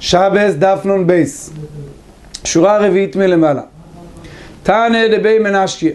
שבס דף נון בייס, שורה רביעית מלמעלה. תענה דבי מנשיה,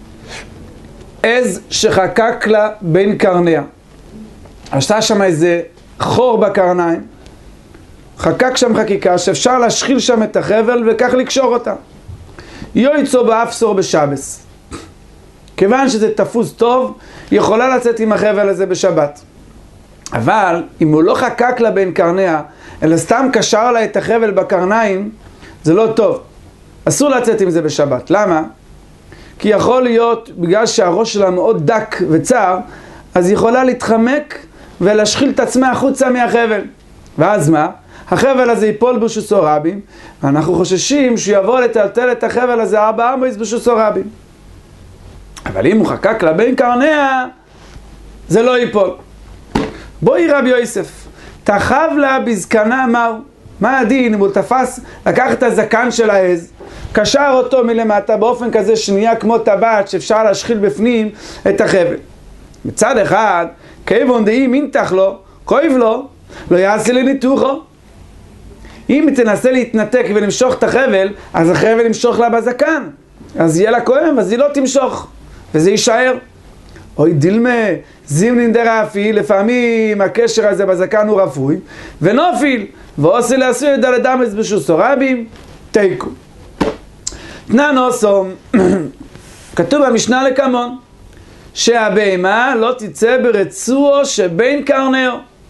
עז שחקק לה בין קרניה. עשתה שם איזה חור בקרניים, חקק שם חקיקה שאפשר להשחיל שם את החבל וכך לקשור אותה. יויצו באפסור בשבס. כיוון שזה תפוס טוב, היא יכולה לצאת עם החבל הזה בשבת. אבל אם הוא לא חקק לה בין קרניה, אלא סתם קשר לה את החבל בקרניים, זה לא טוב. אסור לצאת עם זה בשבת. למה? כי יכול להיות, בגלל שהראש שלה מאוד דק וצר, אז היא יכולה להתחמק ולהשחיל את עצמה החוצה מהחבל. ואז מה? החבל הזה ייפול בשוסו רבים, ואנחנו חוששים שהוא יבוא לטלטל את החבל הזה 4 אמות בשוסו רבים. אבל אם הוא חקק לה בין קרניה, זה לא ייפול. בואי רבי יוסף, תחב לה בזקנה מהו? מה הדין אם הוא תפס, לקח את הזקן של העז, קשר אותו מלמטה באופן כזה שנייה כמו טבעת שאפשר להשחיל בפנים את החבל. מצד אחד, כיוון דאי מינתח לו, כואב לו, לא יעשה לניתוחו. אם תנסה להתנתק ולמשוך את החבל, אז החבל ימשוך לה בזקן. אז יהיה לה כואב, אז היא לא תמשוך, וזה יישאר. אוי דילמה, זימנין דרפי, לפעמים הקשר הזה בזקן הוא רפוי, ונופיל, ועושה לעשוי דלת אמץ בשוסו רבים, תיקו. תנן אוסום, כתוב במשנה לקמון, שהבהמה לא תצא ברצועו שבין קרנהו.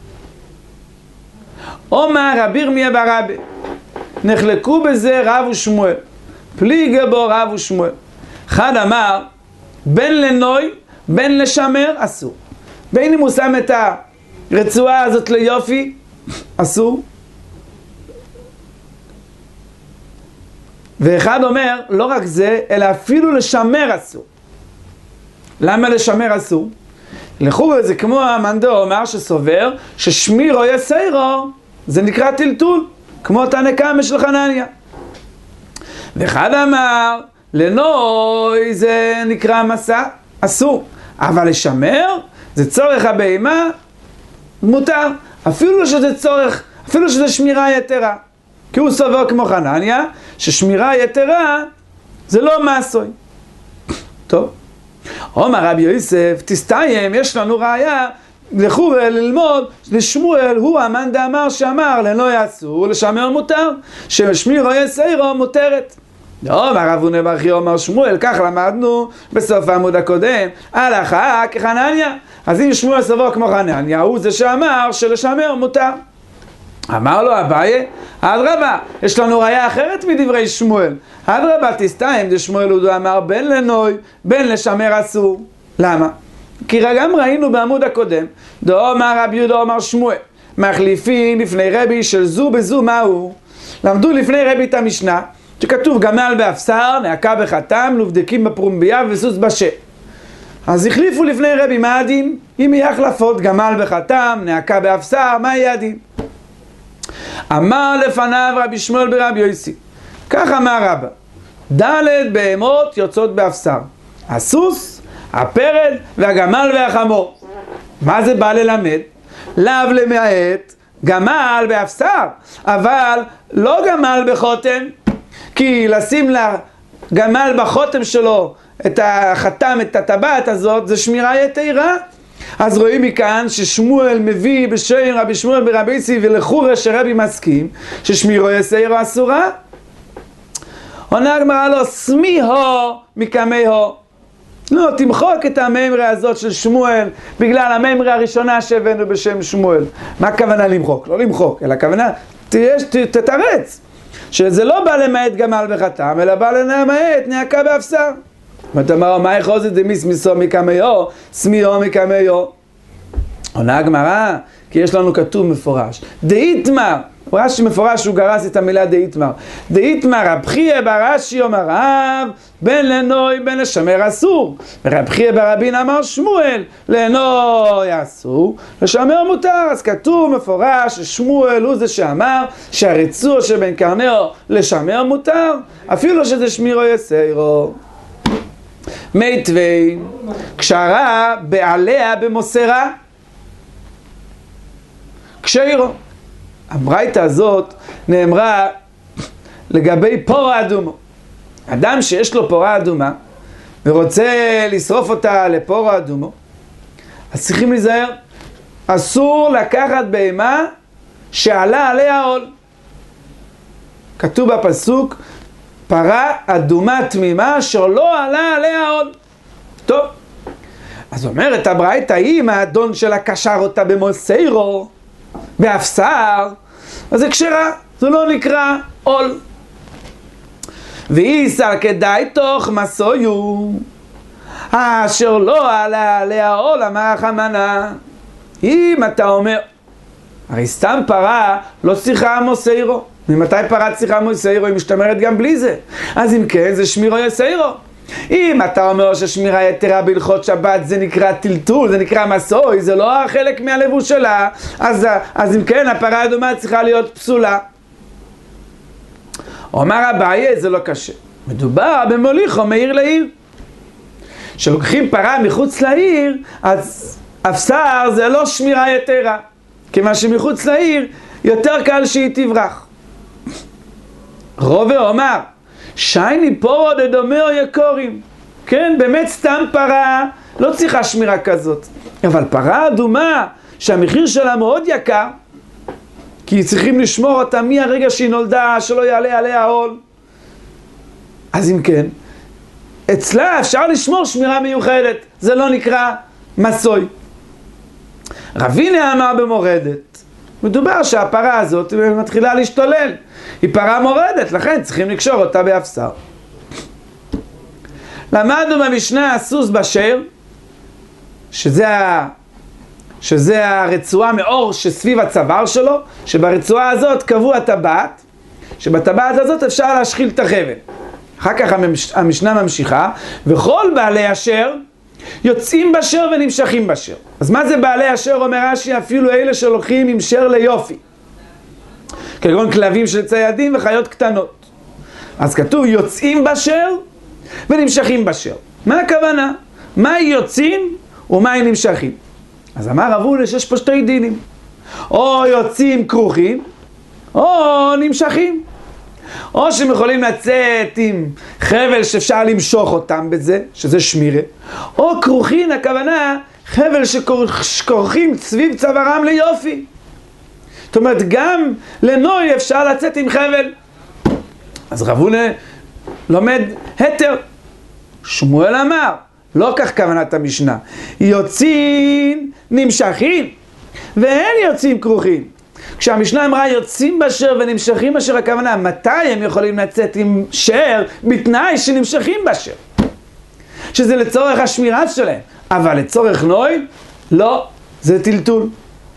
אומר רבי ירמיה ברבי, נחלקו בזה רב ושמואל, פליגה בו רב ושמואל. אחד אמר, בין לנוי, בין לשמר, אסור. בין אם הוא שם את הרצועה הזאת ליופי, אסור. ואחד אומר, לא רק זה, אלא אפילו לשמר אסור. למה לשמר אסור? לכו זה כמו המנדו אומר שסובר, ששמירו יסיירו, זה נקרא טלטול, כמו תנקמה של חנניה. ואחד אמר, לנוי זה נקרא מסע, אסור. אבל לשמר, זה צורך הבהמה, מותר. אפילו שזה צורך, אפילו שזה שמירה יתרה. כי הוא סובר כמו חנניה, ששמירה יתרה זה לא מעשוי. טוב. אומר רבי יוסף, תסתיים, יש לנו ראיה, לכו ללמוד, לשמואל הוא המאן דאמר שאמר, לנוי אסור, לשמר מותר, ששמירו יסיירו מותרת. לא, אומר רב הונא בר חייא אומר שמואל, כך למדנו בסוף העמוד הקודם, הלכה כחנניה. אז אם שמואל סבור כמו חנניה, הוא זה שאמר שלשמר מותר. אמר לו אביי, אדרבה, יש לנו ראיה אחרת מדברי שמואל. אדרבה, תסתיים, דשמואל הוא אמר בין לנוי, בין לשמר אסור. למה? כי גם ראינו בעמוד הקודם, דאמר רבי יהודה אמר שמואל, מחליפים לפני רבי של זו בזו מהו? למדו לפני רבי את המשנה, שכתוב גמל באפסר, נעקה בחתם, לובדקים בפרומביה וסוס בשה. אז החליפו לפני רבי, מה הדין? אם יהיה החלפות, גמל בחתם, נעקה באפסר, מה יהיה הדין? אמר לפניו רבי שמואל ברבי יוסי, כך אמר רבא, ד' בהמות יוצאות באפסר, הסוס, הפרד והגמל והחמור. מה זה בא ללמד? לאו למעט גמל באפסר, אבל לא גמל בחותם, כי לשים לגמל בחותם שלו את החתם, את הטבעת הזאת, זה שמירה יתרה. אז רואים מכאן ששמואל מביא בשם רבי שמואל ברבי יוסי ולחורה שרבי מסכים ששמירו יסיירו אסורה. עונה הגמרא לו, סמיהו מקמיהו. לא, תמחוק את הממרה הזאת של שמואל בגלל הממרה הראשונה שהבאנו בשם שמואל. מה הכוונה למחוק? לא למחוק, אלא הכוונה תתרץ שזה לא בא למעט גמל בחתם, אלא בא למעט נעקה באפסר. ואתה אומר, מה יכול זה דמיסמיסו מקמיו, סמיו מקמיו? עונה הגמרא, כי יש לנו כתוב מפורש. דאיתמר, רש"י מפורש, הוא גרס את המילה דאיתמר. דאיתמר, רב חייא ברש"י אומר רב, בין לנוי בין לשמר אסור. ורב חייא ברבין אמר שמואל, לנוי אסור, לשמר מותר. אז כתוב מפורש ששמואל הוא זה שאמר שהרצוע שבין קרנהו לשמר מותר, אפילו שזה שמירו יסיירו. מי טווי, קשרה בעליה במוסרה, קשירו. הברייתא הזאת נאמרה לגבי פורה אדומו. אדם שיש לו פורה אדומה ורוצה לשרוף אותה לפורה אדומו, אז צריכים להיזהר. אסור לקחת בהמה שעלה עליה עול. כתוב בפסוק, פרה אדומה תמימה שלא עלה עליה עול. טוב, אז אומרת הברייתא, אם האדון שלה קשר אותה במוסיירו, באפסר, אז זה כשרה, זה לא נקרא עול. ואיסר כדאי תוך מסויו, אשר לא עלה עליה עול, אמר חמנה. אם אתה אומר, הרי סתם פרה לא צריכה מוסיירו. ממתי פרה צריכה מוסיירו? היא משתמרת גם בלי זה. אז אם כן, זה שמירו יסיירו. אם אתה אומר ששמירה יתרה בהלכות שבת זה נקרא טלטול, זה נקרא מסוי, זה לא חלק מהלבוש שלה, אז אם כן, הפרה האדומה צריכה להיות פסולה. אומר אביי, זה לא קשה. מדובר במוליכו מעיר לעיר. כשלוקחים פרה מחוץ לעיר, אז אפסר זה לא שמירה יתרה. כיוון שמחוץ לעיר יותר קל שהיא תברח. רובה אומר, שייני פורו דדומה או יקורים. כן, באמת סתם פרה לא צריכה שמירה כזאת. אבל פרה אדומה שהמחיר שלה מאוד יקר, כי צריכים לשמור אותה מהרגע שהיא נולדה, שלא יעלה עליה עול. אז אם כן, אצלה אפשר לשמור שמירה מיוחדת. זה לא נקרא מסוי. רבינה אמר במורדת, מדובר שהפרה הזאת מתחילה להשתולל. היא פרה מורדת, לכן צריכים לקשור אותה באפסר. למדנו במשנה הסוס בשר, שזה הרצועה מאור שסביב הצוואר שלו, שברצועה הזאת קבוע טבעת, שבטבעת הזאת אפשר להשחיל את החבל. אחר כך המשנה ממשיכה, וכל בעלי אשר יוצאים בשר ונמשכים בשר. אז מה זה בעלי אשר? אומר רש"י, אפילו אלה שהולכים עם שר ליופי, כגון כלבים של ציידים וחיות קטנות. אז כתוב יוצאים בשר ונמשכים בשר. מה הכוונה? מה יוצאים ומה נמשכים? אז אמר רב הונא שיש פה שתי דינים, או יוצאים כרוכים או נמשכים. או שהם יכולים לצאת עם חבל שאפשר למשוך אותם בזה, שזה שמירה, או כרוכין, הכוונה חבל שכורכים סביב צווארם ליופי. זאת אומרת, גם לנוי אפשר לצאת עם חבל. אז רב הונא לומד היתר. שמואל אמר, לא כך כוונת המשנה, יוצאים נמשכים ואין יוצאים כרוכים. כשהמשנה אמרה יוצאים בשר ונמשכים בשר, הכוונה מתי הם יכולים לצאת עם שר? בתנאי שנמשכים בשר, שזה לצורך השמירה שלהם. אבל לצורך נוי לא, זה טלטול.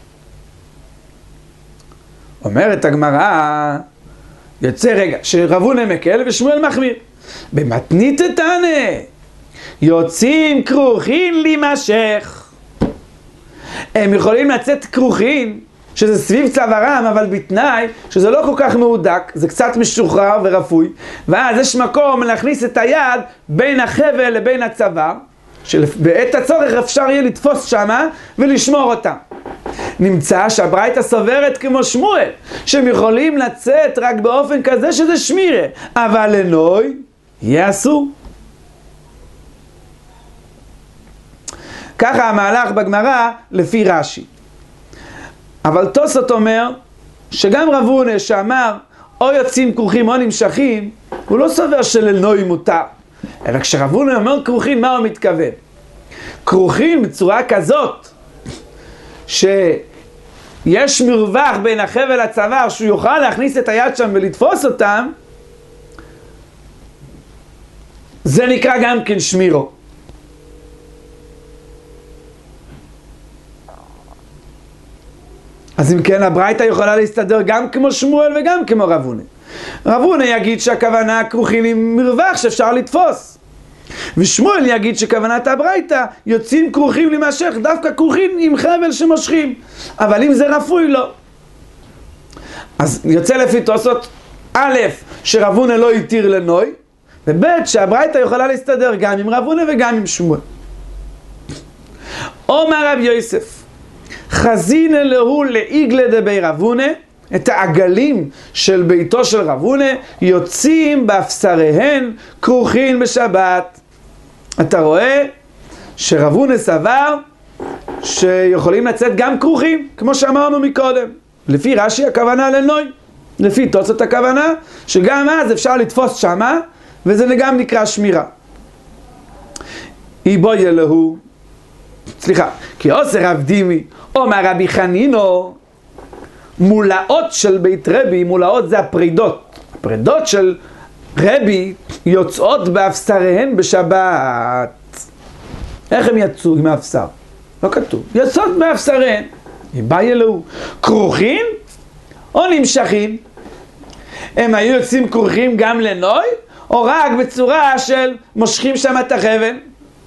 אומרת הגמרא, יוצא רגע שרב הונא מקל ושמואל מחמיר. במתנית תנא יוצאים כרוכין להימשך. הם יכולים לצאת כרוכין שזה סביב צווארם, אבל בתנאי שזה לא כל כך מהודק, זה קצת משוחרר ורפוי, ואז יש מקום להכניס את היד בין החבל לבין הצוואר, שבעת הצורך אפשר יהיה לתפוס שמה ולשמור אותה. נמצא שהברייתא סוברת כמו שמואל, שהם יכולים לצאת רק באופן כזה שזה שמירה, אבל לנוי יהיה אסור. ככה המהלך בגמרא לפי רש"י. אבל תוספות אומר שגם רב הונא שאמר או יוצאים כרוכים או נמשכים, הוא לא סובר שלנוי מותר. אלא כשרב הונא אומר כרוכים, מה הוא מתכוון? כרוכים בצורה כזאת שיש מרווח בין החבל לצוואר שהוא יוכל להכניס את היד שם ולתפוס אותם, זה נקרא גם כן שמירו. אז אם כן, הברייתא יכולה להסתדר גם כמו שמואל וגם כמו רב הונא. רב הונא יגיד שהכוונה כרוכין עם מרווח שאפשר לתפוס, ושמואל יגיד שכוונת הברייתא יוצאים כרוכים להימשך, דווקא כרוכין עם חבל שמושכים. אבל אם זה רפוי, לא. אז יוצא לפי תוספות, א', שרב הונא לא התיר לנוי, וב', שהברייתא יכולה להסתדר גם עם רב הונא וגם עם שמואל. אומר רב יוסף, חזינא להו לעיגלא דבי רב הונא את העגלים של ביתו של רב הונא, יוצאים באפסריהן כרוכין בשבת. אתה רואה שרב הונא סבר שיכולים לצאת גם כרוכים, כמו שאמרנו מקודם. לפי רש"י הכוונה לנוי, לפי תוספות הכוונה שגם אז אפשר לתפוס שמה, וזה גם נקרא שמירה. איבוי אלוהו, כי עושה רב דימי, אומר רבי חנינו, מולאות של בית רבי, מולאות זה הפרידות. הפרידות של רבי יוצאות באפסריהן בשבת. איך הם יצאו עם האפסר? לא כתוב. יוצאות באפסריהן. איבוי אלוהו. כרוכין או נמשכים? הם היו יוצאים כרוכין גם לנוי, או רק בצורה של מושכים שם את החבל?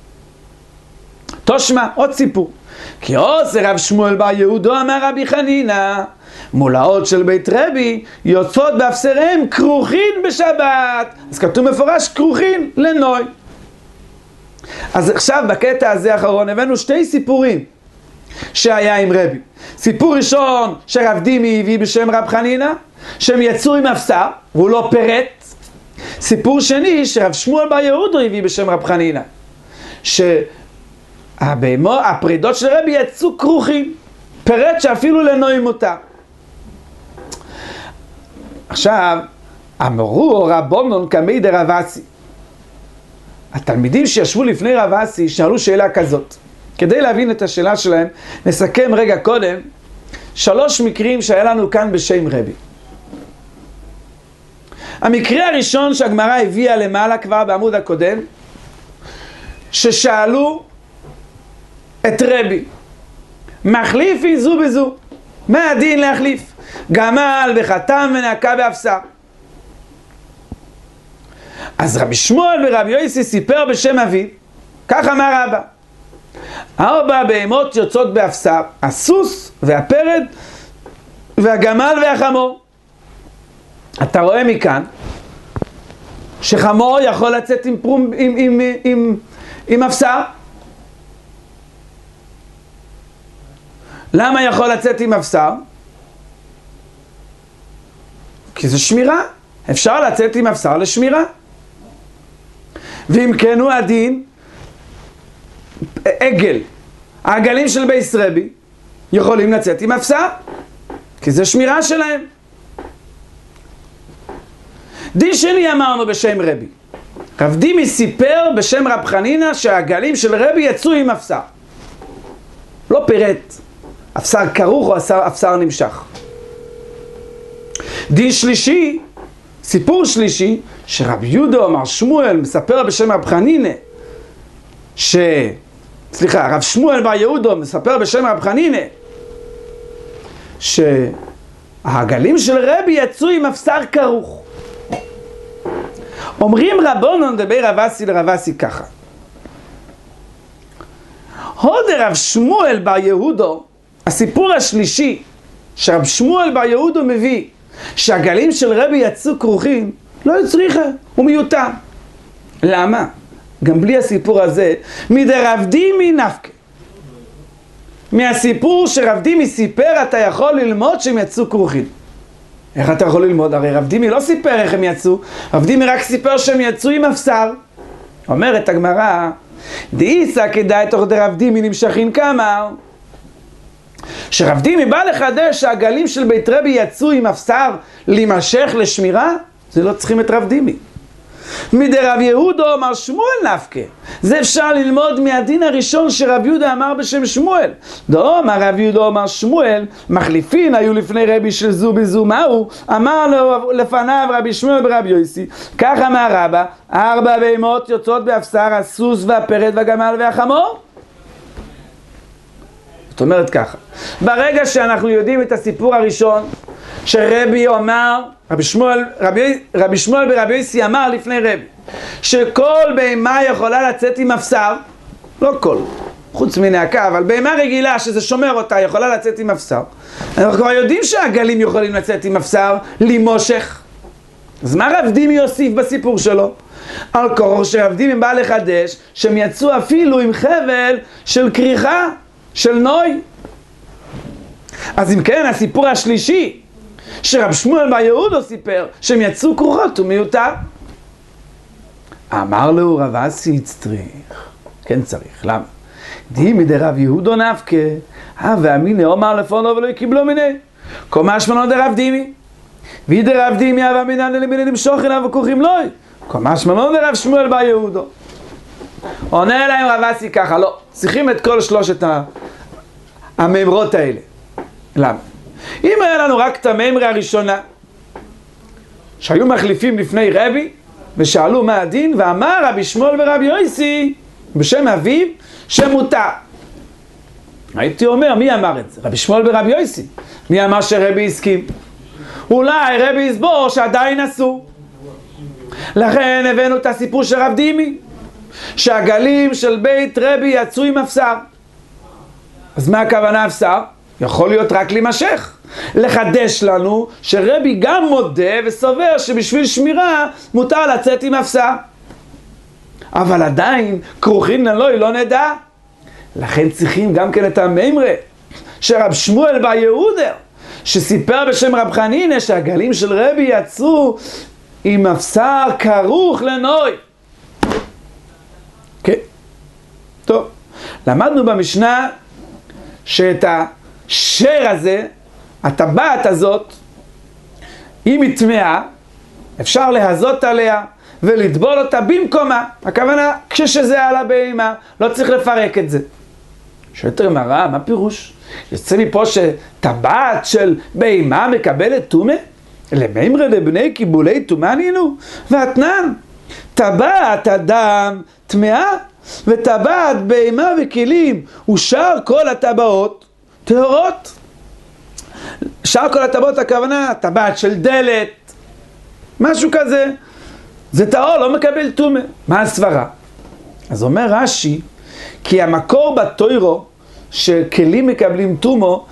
תושמע, עוד סיפור. כי עושה רב שמואל בר יהודו אמר רבי חנינא, מולאות של בית רבי יוצאות באפסריהם כרוכין בשבת. אז כתוב מפורש כרוכין לנוי. אז עכשיו בקטע הזה האחרון הבאנו שתי סיפורים שהיה עם רבי. סיפור ראשון שרב דימי הביא בשם רב חנינא, שהם יצאו עם אפסר והוא לא פירט. סיפור שני שרב שמואל בר יהודו הביא בשם רב חנינא, הפרידות של רבי יצאו כרוכים, פירט שאפילו לנוי מותר. עכשיו, אמרו רבונון קמי דרב אסי. התלמידים שישבו לפני רב אסי שאלו שאלה כזאת. כדי להבין את השאלה שלהם, נסכם רגע קודם 3 מקרים שהיה לנו כאן בשם רבי. המקרה הראשון שהגמרא הביאה למעלה כבר בעמוד הקודם, ששאלו את רבי, מחליפי זו בזו, מה הדין להחליף? גמל וחתם ונעקה באפסר. אז רבי שמואל ורבי יוסי סיפר בשם אביו, כך אמר אבא, 4 בהמות יוצאות באפסר, הסוס והפרד והגמל והחמור. אתה רואה מכאן שחמור יכול לצאת עם אפסר? למה יכול לצאת עם אפסר? כי זה שמירה. אפשר לצאת עם אפסר לשמירה. ואם כן הוא הדין, עגל, העגלים של בית רבי יכולים לצאת עם אפסר, כי זה שמירה שלהם. דין שני אמרנו בשם רבי. רב דימי סיפר בשם רב חנינא שהעגלים של רבי יצאו עם אפסר. לא פירט. אפסר כרוך או אפסר נמשך. דין שלישי, סיפור שלישי, שרב יהודה אמר שמואל מספר בשם רב חנינא, רב שמואל בר יהודה מספר בשם רב חנינא, שהעגלים של רבי יצאו עם אפסר כרוך. אומרים רבונון דבר רב אסי לרב אסי ככה, הוד רב שמואל בר יהודו, הסיפור השלישי שרב שמואל בר יהודו מביא, שהגלים של רבי יצאו כרוכים, לא יצריכה, הוא מיותר. למה? גם בלי הסיפור הזה, מדרב דימי נפקא. מהסיפור שרב דימי סיפר, אתה יכול ללמוד שהם יצאו כרוכים. איך אתה יכול ללמוד? הרי רב דימי לא סיפר איך הם יצאו, רב דימי רק סיפר שהם יצאו עם אפסר. אומרת הגמרא, דאיסא כדאי תוך דרב דימי נמשכין כאמר, שרב דימי בא לחדש שהגלים של בית רבי יצאו עם אפסר להימשך לשמירה, זה לא צריכים את רב דימי. מדרב יהודו אמר שמואל נפקא, זה אפשר ללמוד מהדין הראשון שרב יהודה אמר בשם שמואל. אמר רב יהודה אמר שמואל, מחליפין היו לפני רבי של זו בזו, מהו? אמר לו לפניו רבי שמואל ברבי יוסי, כך אמר רבא, 4 בהמות יוצאות באפסר, הסוס והפרד והגמל והחמור. זאת אומרת ככה, ברגע שאנחנו יודעים את הסיפור הראשון, שרבי אמר, רבי שמואל ברבי יוסי אמר לפני רבי, שכל בהמה יכולה לצאת עם אפסר, לא כל, חוץ מנעקה, אבל בהמה רגילה שזה שומר אותה יכולה לצאת עם אפסר. אנחנו כבר יודעים שהגלים יכולים לצאת עם אפסר למושך. אז מה רב דימי יוסיף בסיפור שלו? על כורח שרב דימי בא לחדש שהם יצאו אפילו עם חבל של כריכה, של נוי. אז אם כן, הסיפור השלישי שרב שמואל בר יהודה סיפר שהם יצאו כוחות ומיותר. אמר לו רב אסי צריך, כן צריך, למה? דימי דרב יהודו נפקה, ואמיני אומר לפונו ולא יקבלו מיני. קומה שמנו דרב דימי, וידרב דימי ואמיני למיני למשוך אליו וכוחים לוי. קומה שמנו דרב שמואל בר יהודו. עונה להם רב אסי ככה, לא, צריכים את כל שלושת המאמרות האלה. למה? אם היה לנו רק את המאמרה הראשונה, שהיו מחליפים לפני רבי, ושאלו מה הדין, ואמר רבי שמואל ורבי יוסי, בשם אביו, שמותר. הייתי אומר, מי אמר את זה? רבי שמואל ורבי יוסי. מי אמר שרבי הסכים? אולי רבי יסבור שעדיין אסור. לכן הבאנו את הסיפור של רב דימי, שהגלים של בית רבי יצאו עם אפסר. אז מה הכוונה אפסר? יכול להיות רק להימשך. לחדש לנו שרבי גם מודה וסובר שבשביל שמירה מותר לצאת עם אפסר. אבל עדיין כרוכין ללוי לא נדע. לכן צריכים גם כן את המאמרה שרב שמואל בר יהודה שסיפר בשם רב חנינא שהגלים של רבי יצאו עם אפסר כרוך לנוי. כן, טוב, למדנו במשנה שאת השיר הזה, הטבעת הזאת, אם היא טמאה, אפשר להזות עליה ולטבול אותה במקומה. הכוונה, כשזה על הבהמה, לא צריך לפרק את זה. שיותר מראה, מה פירוש? יוצא מפה שטבעת של בהמה מקבלת טומאה? למימרא דבני קיבולי טומאה נינו? ואתנן, טבעת אדם טמאה, וטבעת בהמה וכלים, ושאר כל הטבעות טהורות. שאר כל הטבעות הכוונה, טבעת של דלת, משהו כזה, זה טהור, לא מקבל טומאה. מה הסברה? אז אומר רש"י, כי המקור בתוירו שכלים מקבלים טומאה,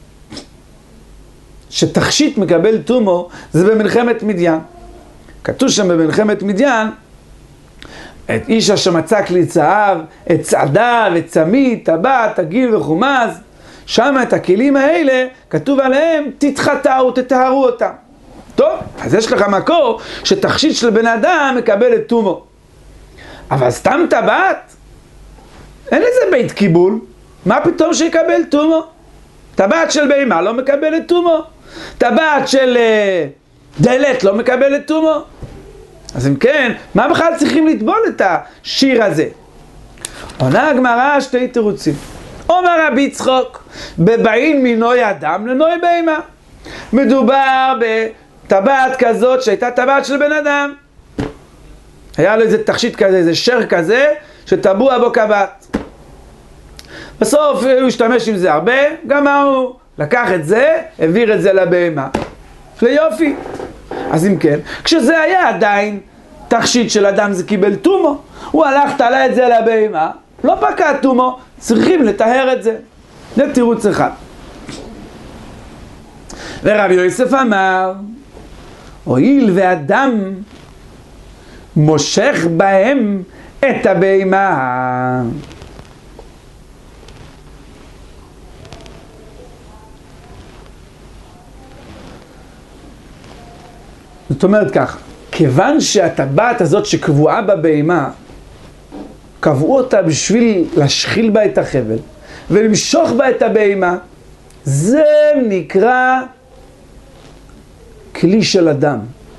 שתכשיט מקבל טומאה, זה במלחמת מדיין. כתוב שם במלחמת מדיין, את איש אשר מצא כלי צהב, את צעדה וצמית, טבעת, עגיל וחומז, שם את הכלים האלה, כתוב עליהם, תתחתהו, תטהרו אותם. טוב, אז יש לך מקור שתכשיט של בן אדם מקבל את טומאה. אבל סתם טבעת, אין לזה בית קיבול, מה פתאום שיקבל טומאה? טבעת של בהמה לא מקבלת טומאה, טבעת של דלת לא מקבלת טומאה. אז אם כן, מה בכלל צריכים לטבול את השיר הזה? עונה הגמרא שתי תירוצים. אומר רבי יצחוק, בבאין מנוי אדם לנוי בהמה. מדובר בטבעת כזאת שהייתה טבעת של בן אדם. היה לו איזה תכשיט כזה, איזה שר כזה, שטבוע בו קבעת. בסוף הוא השתמש עם זה הרבה, גמרנו, לקח את זה, העביר את זה לבהמה. ליופי. אז אם כן, כשזה היה עדיין תכשיט של אדם זה קיבל טומאה, הוא הלך תלה את זה לבהמה, לא פקע טומאה, צריכים לטהר את זה. זה תירוץ אחד. ורבי יוסף אמר, הואיל ואדם מושך בהם את הבהמה, זאת אומרת כך, כיוון שהטבעת הזאת שקבועה בבהמה, קבעו אותה בשביל להשחיל בה את החבל ולמשוך בה את הבהמה, זה נקרא כלי של אדם.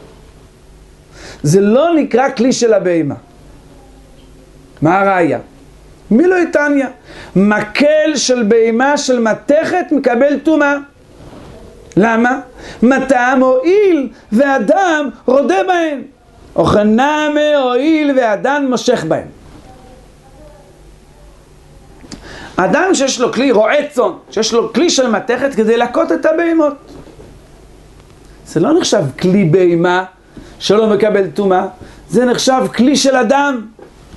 זה לא נקרא כלי של הבהמה. מה הראיה? מי לא יתניה? מקל של בהמה של מתכת מקבל טומאה. למה? מטעם הועיל ואדם רודה בהם. אוכנמה הועיל ואדם מושך בהם. אדם שיש לו כלי רועה צאן, שיש לו כלי של מתכת כדי להכות את הבהמות, זה לא נחשב כלי בהמה שלא מקבל טומאה, זה נחשב כלי של אדם.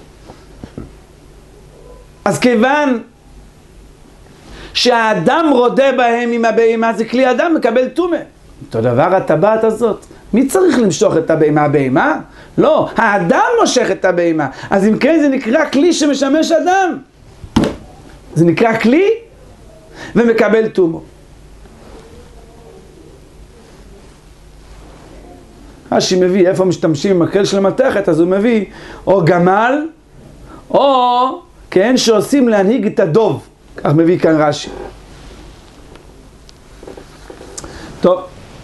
אז כיוון שהאדם רודה בהם עם הבהמה, זה כלי אדם מקבל טומאה. אותו דבר הטבעת הזאת, מי צריך למשוך את הבהמה? הבהמה? לא, האדם מושך את הבהמה. אז אם כן זה נקרא כלי שמשמש אדם, זה נקרא כלי ומקבל טומאה. רש"י מביא איפה משתמשים במקל של מתכת, אז הוא מביא או גמל, או כן, שעושים להנהיג את הדוב. כך מביא כאן רש"י. טוב.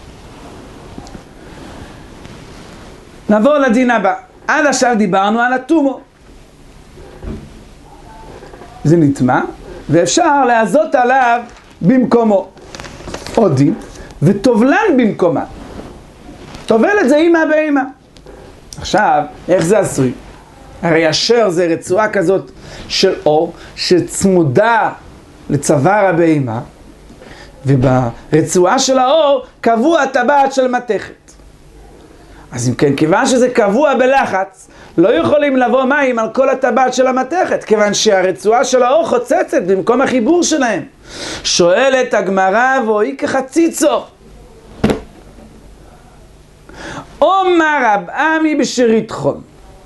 נעבור לדין הבא. עד עכשיו דיברנו על התומו. זה נטמע, ואפשר לעזות עליו במקומו. עוד דין, וטובלן במקומה. טובל את זה אימא באימא. עכשיו, איך זה עשוי? הרי אשר זה רצועה כזאת של אור, שצמודה לצוואר הבהמה, וברצועה של האור קבוע טבעת של מתכת. אז אם כן, כיוון שזה קבוע בלחץ, לא יכולים לבוא מים על כל הטבעת של המתכת, כיוון שהרצועה של האור חוצצת במקום החיבור שלהם. שואלת הגמרא, והיא כחציצו. אומר רב עמי בשריתחון.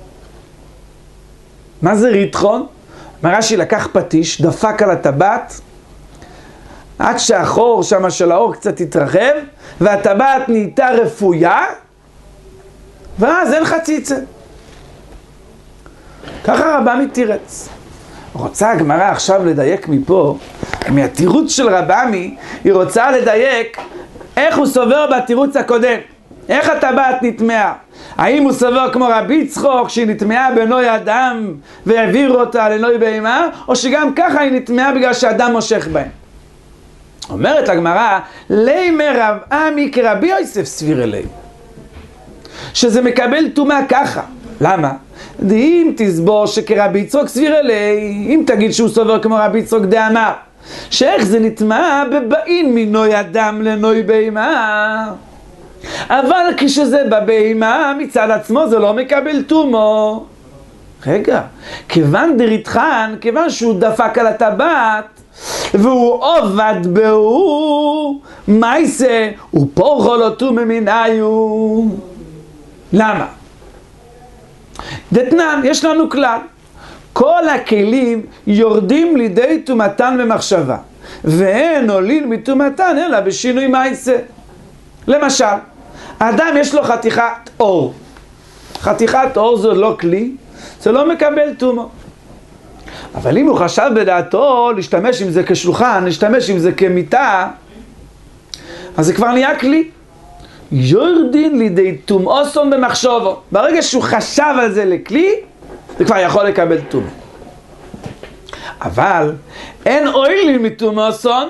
מה זה ריתחון? רש"י לקח פטיש, דפק על הטבעת, עד שהחור שם של האור קצת התרחב, והטבעת נהייתה רפויה, ואז אין חציצה. ככה רב עמי תירץ. רוצה הגמרא עכשיו לדייק מפה, מהתירוץ של רב עמי, היא רוצה לדייק איך הוא סובר בתירוץ הקודם. איך הטבעת נטמעה? האם הוא סובר כמו רבי יצחוק שהיא נטמעה בנוי אדם והעביר אותה לנוי בהמה, או שגם ככה היא נטמעה בגלל שאדם מושך בהם? אומרת הגמרא, לימי רב עמי כרבי יוסף סביר אלי, שזה מקבל טומאה ככה. למה? אם תסבור שכרבי יצחוק סביר אלי, אם תגיד שהוא סובר כמו רבי יצחוק דאמר, שאיך זה נטמע בבאין מנוי אדם לנוי בהמה, אבל כשזה בבהמה מצד עצמו זה לא מקבל טומאה. רגע, כיוון דריתחן, כיוון שהוא דפק על הטבעת והוא עובד בהו, מה יעשה? הוא פורחו לו טומאה מניו. למה? דתנן, יש לנו כלל, כל הכלים יורדים לידי טומאתן במחשבה, ואין עולים מטומאתן אלא בשינוי מעשה. למשל, האדם יש לו חתיכת אור. חתיכת אור זה לא כלי, זה לא מקבל טומאה. אבל אם הוא חשב בדעתו להשתמש עם זה כשולחן, להשתמש עם זה כמיטה, אז זה כבר נהיה כלי. יורדין לידי טומאוסון במחשבו. ברגע שהוא חשב על זה לכלי, זה כבר יכול לקבל טומאה. אבל אין אוילים מטומאוסון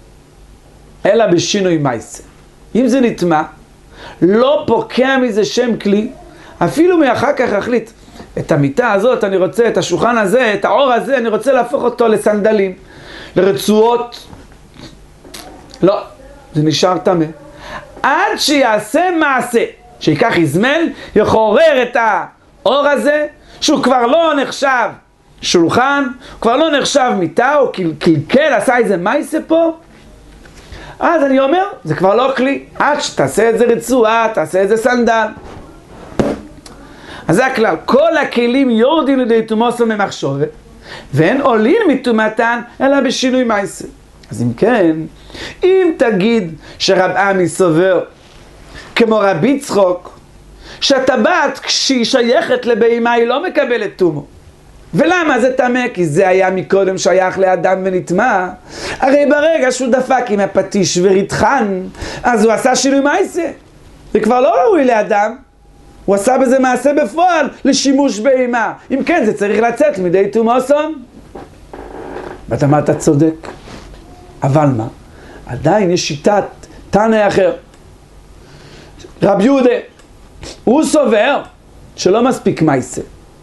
אלא בשינוי מעשה. אם זה נטמע, לא פוקע מזה שם כלי, אפילו מאחר כך החליט, את המיטה הזאת אני רוצה, את השולחן הזה, את האור הזה, אני רוצה להפוך אותו לסנדלים, לרצועות. לא, זה נשאר טמא. עד שיעשה מעשה, שיקח יזמל, יחורר את האור הזה, שהוא כבר לא נחשב שולחן, כבר לא נחשב מיטה, או קלקל, עשה איזה מעשה פה, אז אני אומר, זה כבר לא כלי. עד שתעשה איזה רצועה, תעשה איזה סנדל. אז זה הכלל. כל הכלים יורדים לידי טומאוסון במחשבת, ואין עולים מטומאתן אלא בשינוי מעשה. אז אם כן, אם תגיד שרב עמי סובר כמו רבי יצחוק, שהטבעת כשהיא שייכת לבהמה היא לא מקבלת טומאה. ולמה זה טמא? כי זה היה מקודם שייך לאדם ונטמע. הרי ברגע שהוא דפק עם הפטיש וריתחן, אז הוא עשה שינוי מעשה. זה כבר לא ראוי לאדם. הוא עשה בזה מעשה בפועל לשימוש בהמה. אם כן, זה צריך לצאת מדי טומאוסון. ואתה מה, אתה צודק. אבל מה? עדיין יש שיטת תנא אחר. רב יהודה, הוא סובר שלא מספיק מעשה,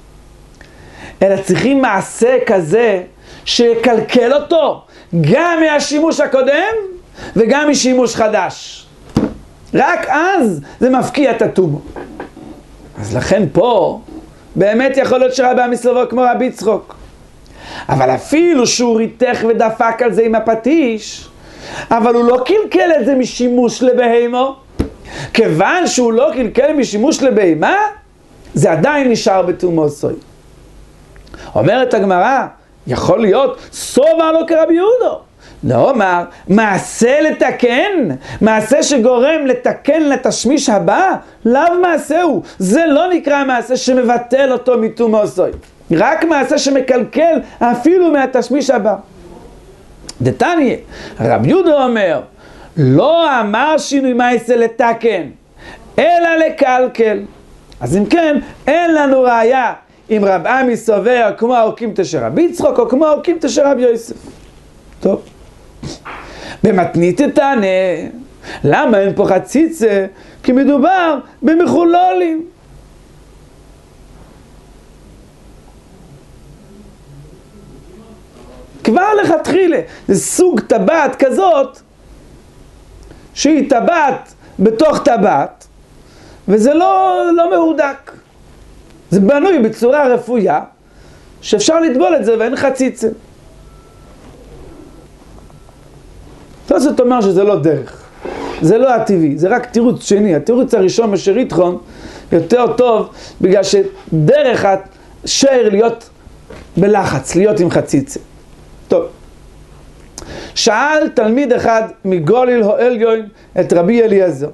אלא צריכים מעשה כזה שיקלקל אותו גם מהשימוש הקודם וגם משימוש חדש. רק אז זה מפקיע את הטומאה. אז לכן פה באמת יכול להיות שרבי עמי סובר כמו רבי יצחוק. אבל אפילו שהוא ריתך ודפק על זה עם הפטיש, אבל הוא לא קלקל את זה משימוש לבהמה. כיוון שהוא לא קלקל משימוש לבהמה, זה עדיין נשאר בטומאה סוי. אומרת הגמרא, יכול להיות סובר לו כרבי יהודה, לא אומר, מעשה לתקן, מעשה שגורם לתקן לתשמיש הבא, לאו מעשה הוא. זה לא נקרא מעשה שמבטל אותו מתומו סוי. רק מעשה שמקלקל אפילו מהתשמיש הבא. דתניא, רב יהודה אומר, לא אמר שינוי מעשה לתקן, אלא לקלקל. אז אם כן, אין לנו ראיה אם רב עמי סובר כמו האוקימתא של רבי יצחק או כמו האוקימתא של רבי יוסף. טוב. במתנית תענה, למה אין פה חציצה? כי מדובר במחולולים. כבר לכתחילה, זה סוג טבעת כזאת, שהיא טבעת בתוך טבעת, וזה לא מהודק. זה בנוי בצורה רפויה, שאפשר לטבול את זה ואין חציצה. זאת אומרת שזה לא דרך, זה לא הטבעי, זה רק תירוץ שני. התירוץ הראשון משאיר יתרון יותר טוב, בגלל שדרך השאר להיות בלחץ, להיות עם חציצה. טוב, שאל תלמיד אחד מגוליל העליון את רבי אליעזר,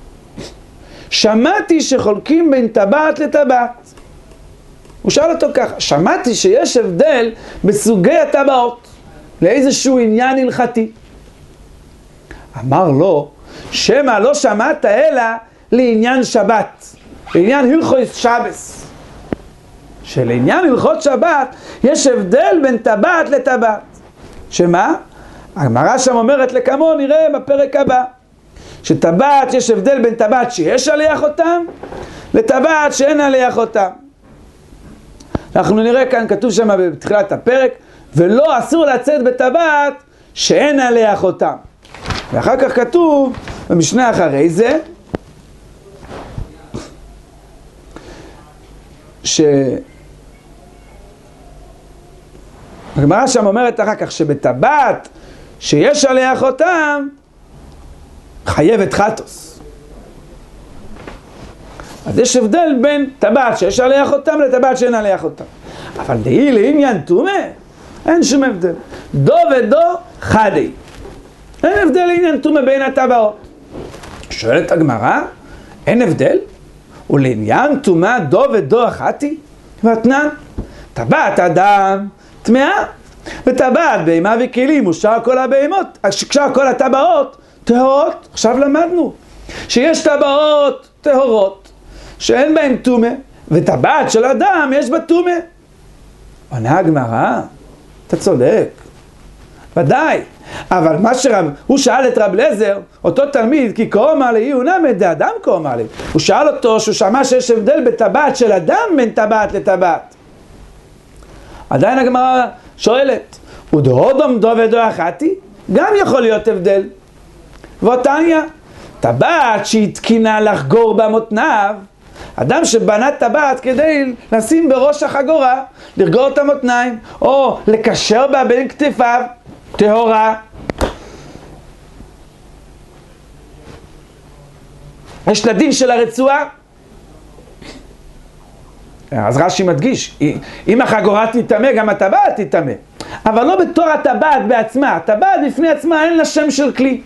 שמעתי שחולקים בין טבעת לטבעת. הוא שאל אותו ככה, שמעתי שיש הבדל בסוגי הטבעות לאיזשהו עניין הלכתי. אמר לו, שמה לא שמעת אלא לעניין שבת, לעניין הלכות שבס. שלעניין הלכות שבת יש הבדל בין טבעת לטבעת. שמה? הגמרא שם אומרת לכמו, נראה בפרק הבא, שטבעת יש הבדל בין טבעת שיש עליה חותם לטבעת שאין עליה חותם. אנחנו נראה כאן, כתוב שם בתחילת הפרק, ולא אסור לצאת בטבעת שאין עליה חותם. ואחר כך כתוב במשנה אחרי זה, הגמרא שם אומרת אחר כך שבטבעת שיש עליה חותם חייבת חטוס. אז יש הבדל בין טבעת שיש עליה חותם לטבעת שאין עליה חותם. אבל דהי לעניין טומאה אין שום הבדל. דו ודו חדי. אין הבדל לעניין טומאה בין הטבעות. שואלת הגמרא, אין הבדל? ולעניין טומאה דו ודו אחתי? ותנן, טבעת אדם טמאה, וטבעת בהמה וכלים ושאר כל הבהמות, שאר כל הטבעות טהורות. עכשיו למדנו שיש טבעות טהורות שאין בהן טומאה, וטבעת של אדם יש בה טומאה. עונה הגמרא, אתה צודק, ודאי, אבל מה הוא שאל את רב אליעזר, אותו תלמיד, כי קאמר לי הוא נמי דאדם קאמר לי, הוא שאל אותו שהוא שמע שיש הבדל בטבעת של אדם בין טבעת לטבעת. עדיין הגמרא שואלת, ודהודום דו ודו אחתי? גם יכול להיות הבדל. ואותניה, טבעת שהתקינה לחגור במותניו, אדם שבנה טבעת כדי לשים בראש החגורה, לרגור את המותניים, או לקשר בה בין כתפיו, טהורה. יש לדין של הרצועה. אז רש"י מדגיש, אם החגורה תטמא, גם הטבעת תטמא. אבל לא בתור הטבעת בעצמה. הטבעת בפני עצמה אין לה שם של כלי.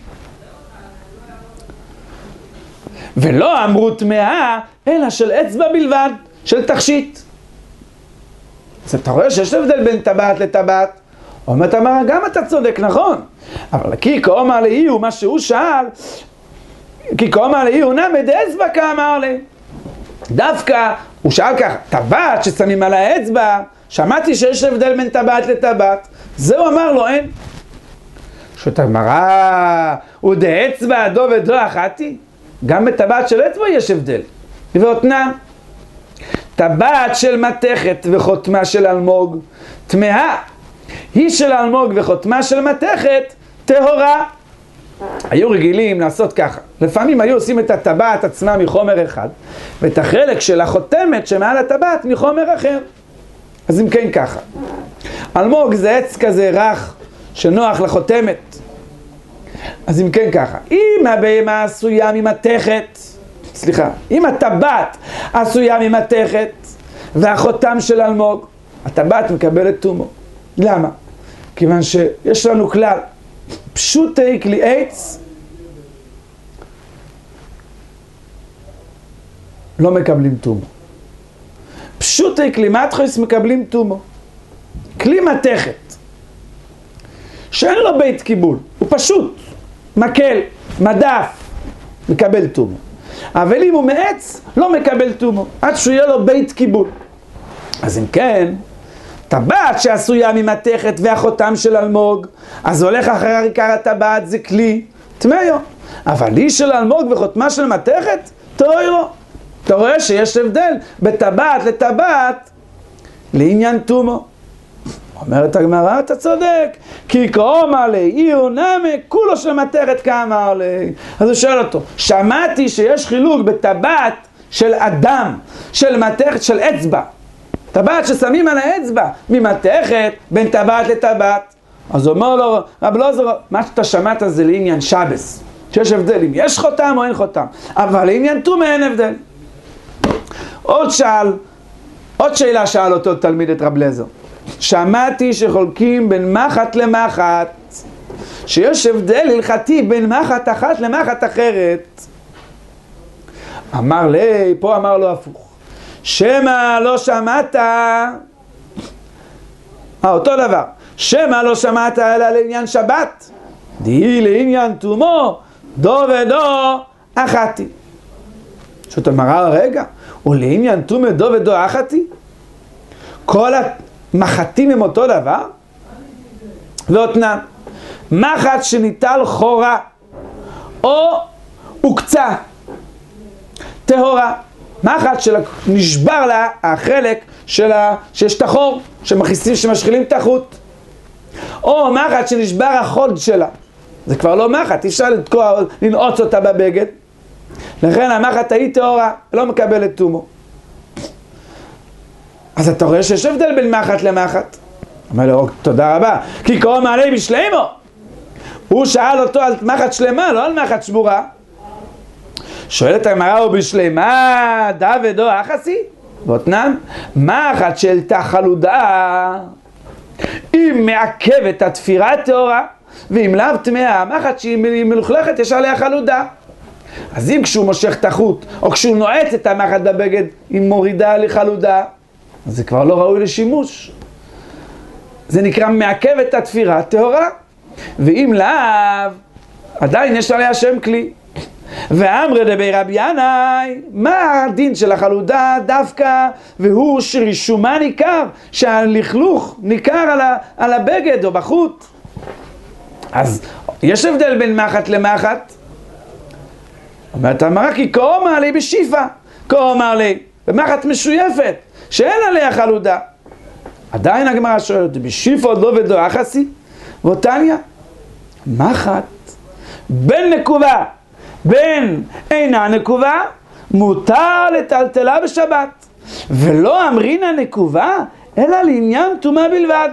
ולא אמרו טמאה, אלא של אצבע בלבד, של תכשיט. אז אתה רואה שיש הבדל בין טבעת לטבעת. אומרת אמרה, גם אתה צודק, נכון. אבל כי קאמר לי הוא מה שהוא שאל, כי קאמר לי הוא נמי דאצבע כאמר לי. דווקא הוא שאל ככה, טבעת ששמים על האצבע, שמעתי שיש הבדל בין טבעת לטבעת. זהו אמר לו, אין. שאת הגמרא, הוא דאצבע דו ודו אחתי? גם בטבעת של אצבע יש הבדל. ואותנה, טבעת של מתכת וחותמה של אלמוג, טמאה. היא של אלמוג וחותמה של מתכת, טהורה. היו רגילים לעשות ככה. לפעמים היו עושים את הטבעת עצמה מחומר אחד, ואת החלק של החותמת שמעל הטבעת מחומר אחר. אז אם כן ככה. אלמוג זה עץ כזה רך שנוח לחותמת. אז אם כן ככה. אם הבהמה עשויה ממתכת, אם הטבעת עשויה ממתכת והחותם של אלמוג, הטבעת מקבלת תומו. למה? כיוון שיש לנו כלל, פשוטי כלי עץ לא מקבלים תומו. פשוטי כלי מתחויס מקבלים תומו. כלי מתכת שאין לו בית קיבול, הוא פשוט מקל, מדף, מקבל תומו. אבל אם הוא מעץ, לא מקבל תומו, עד שהוא יהיה לו בית קיבול. אז אם כן, טבעת שעשויה ממתכת והחותם של אלמוג, אז הולך אחרי עיקר הטבעת, זה כלי תמיו. אבל היא של אלמוג וחותמה של מתכת, תוירו. אתה רואה שיש הבדל בטבעת לטבעת לעניין תומו. אומרת הגמרא, אתה צודק, כי כאומר לי, איר נמי, כולו של מתכת כאמר לי. אז הוא שואל אותו, שמעתי שיש חילוק בטבעת של אדם, של מתכת, של אצבע. טבעת ששמים על האצבע, ממתכת, בין טבעת לטבעת. אז הוא אומר לו, רב אלעזר, מה שאתה שמעת זה לעניין שבס. שיש הבדל אם יש חותם או אין חותם. אבל לעניין תומה אין הבדל. עוד שאלה שאל אותו תלמיד את רב אלעזר. שמעתי שחולקים בין מחט למחט, שיש הבדל הלכתי בין מחט אחת למחט אחרת. אמר לי, פה אמר לו הפוך. שמה לא שמעת, אותו דבר. שמה לא שמעת אלא לעניין שבת, די לעניין תומו, דו ודו אחתי. זאת אומרת, רגע, ולעניין תומה דו ודו אחתי? כל המחטים הם אותו דבר? ואותנן, מחט שניטל חורה, או הוקצה, טהורה. מחט שנשבר לה החלק שיש את החור, שמשחילים את החוט. או מחט שנשבר החוד שלה. זה כבר לא מחט, אי אפשר לנעוץ אותה בבגד. לכן המחט ההיא טהורה, לא מקבלת תומו. אז אתה רואה שיש הבדל בין מחט למחט. אומר לו, תודה רבה, כי קוראים עלי בשלימו. הוא שאל אותו על מחט שלמה, לא על מחט שבורה. שואלת הגמרא, הוא בשלימה דא ודו אחסי? ואותנן, מחט של תחלודה, אם מעכבת התפירה הטהורה, ואם לאו טמאה, מחט שהיא מלוכלכת, יש עליה חלודה. אז אם כשהוא מושך את החוט, או כשהוא נועץ את המחט בבגד, היא מורידה לחלודה, אז זה כבר לא ראוי לשימוש. זה נקרא מעכב את התפירה הטהורה. ואם לאו, עדיין יש עליה שם כלי. ואמרי דבי רבי ינאי, מה הדין של החלודה דווקא? והוא שרישומה ניכר, שהלכלוך ניכר על הבגד או בחוט. אז יש הבדל בין מחט למחט. אומרת אמרה, כי כה אמר לי בשיפה, כה אמר לי במחט משויפת שאין עליה חלודה. עדיין הגמרא שואלת, בשיפה עוד לא ודו אחסי? ואותניה, מחט בין נקובה בין אינה נקובה, מותר לטלטלה בשבת, ולא אמרינה נקובה אלא לעניין טומאה בלבד.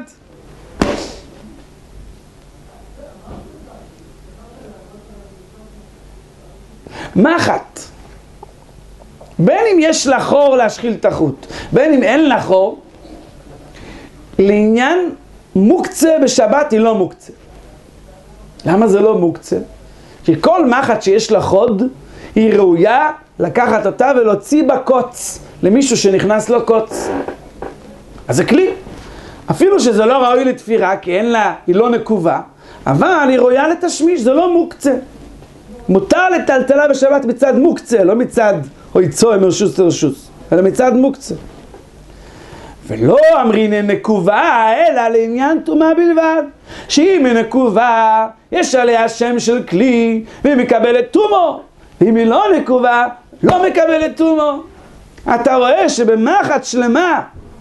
מחט, בין אם יש לה חור להשחיל את החוט, בין אם אין לה חור, לעניין מוקצה בשבת היא לא מוקצה. למה זה לא מוקצה? כי כל מחט שיש לה חוד, היא ראויה לקחת אותה ולהוציא בה קוץ, למישהו שנכנס לו קוץ. אז זה כלי. אפילו שזה לא ראוי לתפירה, כי אין לה, היא לא נקובה, אבל היא ראויה לתשמיש, זה לא מוקצה. מותר לטלטלה בשבת מצד מוקצה, לא מצד הויצוי מרשוס לרשוס, אלא מצד מוקצה. ולא אמרין נקובה, אלא לעניין טומאה בלבד. שאם היא נקובה, יש עליה שם של כלי, והיא מקבלת תומו. ואם היא לא נקובה, לא מקבלת תומו. אתה רואה שבמחט שלמה,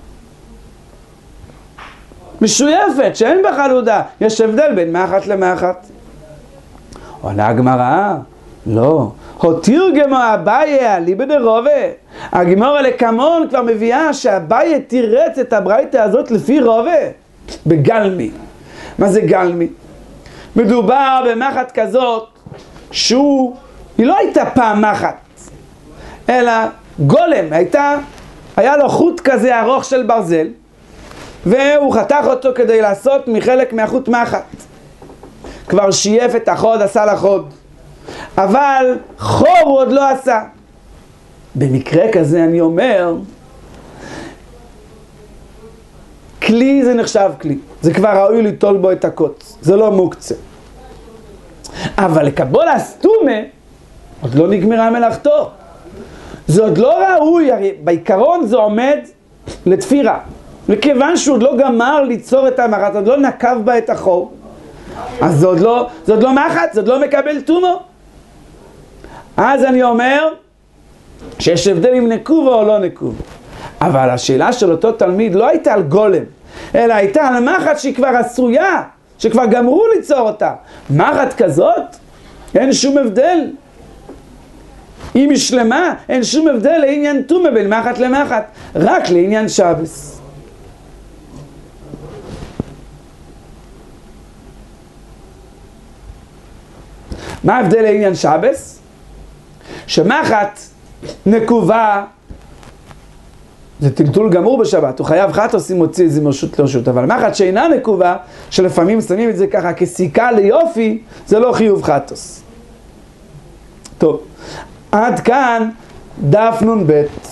משויפת, שאין בה חלודה, יש הבדל בין מחט למחט. עונה הגמרא, לא. תרגמו אביי אליבא דרבה. הגמרא לקמון כבר מביאה שאביי תירץ את הברייתא הזאת לפי רבה, בגלמי. מה זה גלמי? מדובר במחט כזאת היא לא הייתה פעם מחט, אלא גולם, היה לו חוט כזה ארוך של ברזל, והוא חתך אותו כדי לעשות מחלק מהחוט מחט. כבר שייף את החוד, עשה לחוד. אבל חור הוא עוד לא עשה. במקרה כזה אני אומר, כלי זה נחשב כלי. זה כבר ראוי ליטול בו את הקוץ. זה לא מוקצה. אבל לקבולה סתומה, עוד לא נגמרה מלאכתו. זה עוד לא ראוי, הרי בעיקרון זה עומד לתפירה. וכיוון שהוא עוד לא גמר ליצור את המחט, עוד לא נקב בה את החור, אז זה עוד לא מחט, זה עוד לא מקבל תומו. אז אני אומר שיש הבדל אם נקובה או לא נקובה. אבל השאלה של אותו תלמיד לא הייתה על גולם, אלא הייתה על מחט שהיא כבר עשויה, שכבר גמרו ליצור אותה. מחט כזאת, אין שום הבדל. אם היא שלמה, אין שום הבדל לעניין תומה בין מחט למחט, רק לעניין שבס. מה ההבדל לעניין שבס? שמחט נקובה זה טלטול גמור בשבת, הוא חייב חטוס אם מוציא את זה מרשות לרשות, אבל מחט שאינה נקובה, שלפעמים שמים את זה ככה כסיכה ליופי, זה לא חיוב חטוס. טוב, עד כאן דף נ"ב.